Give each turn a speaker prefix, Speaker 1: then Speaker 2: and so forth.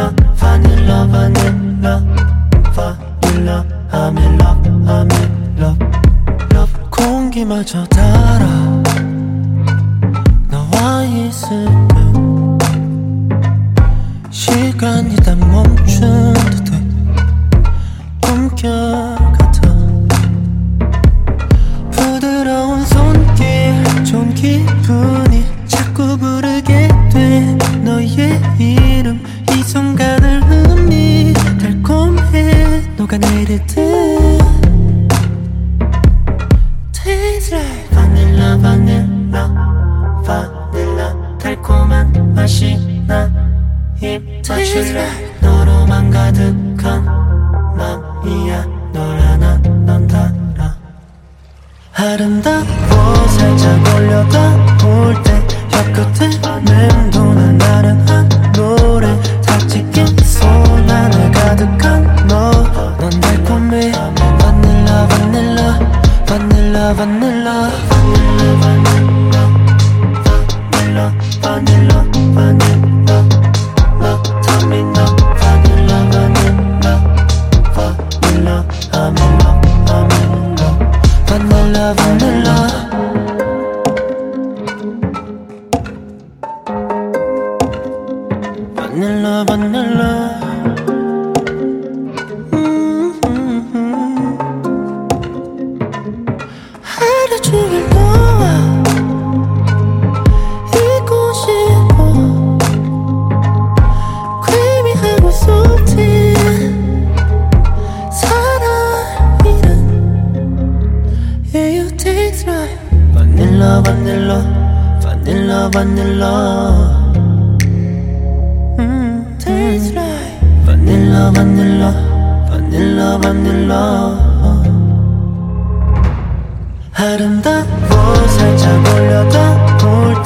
Speaker 1: vanilla, vanilla, vanilla. I'm in love, I'm in love, love. 공기마저 달아 너와 있으면 시간이 다 멈춘 듯해 꿈결같아 부드러운 손길 좋은 기분이 자꾸 부르게 돼 너의 이름 이 순간을 음미 달콤해 녹아내리듯 Taste like vanilla, vanilla, vanilla 달콤한 맛이 나 입 맞출래 너로만 가득한 맘이야 널 하나 넌 달아 아름다워 살짝 올려다 볼 때 혀끝에 맴도는 나른한 노래 다치긴 손 안에 가득한 너 넌 달콤해 바닐라 바닐라 바닐라 바닐라 바닐라 바닐라 바닐라 바닐라 너 tell me no 바닐라 바닐라 바닐라 I'm in love I'm in love 바닐라 바닐라 바닐라 바닐라 하루 종일 너와 있고 싶어 creamy하고 salty 사랑이란 Yeah you taste like vanilla vanilla vanilla vanilla Taste like vanilla vanilla vanilla vanilla 아름다워 살짝 올려다 볼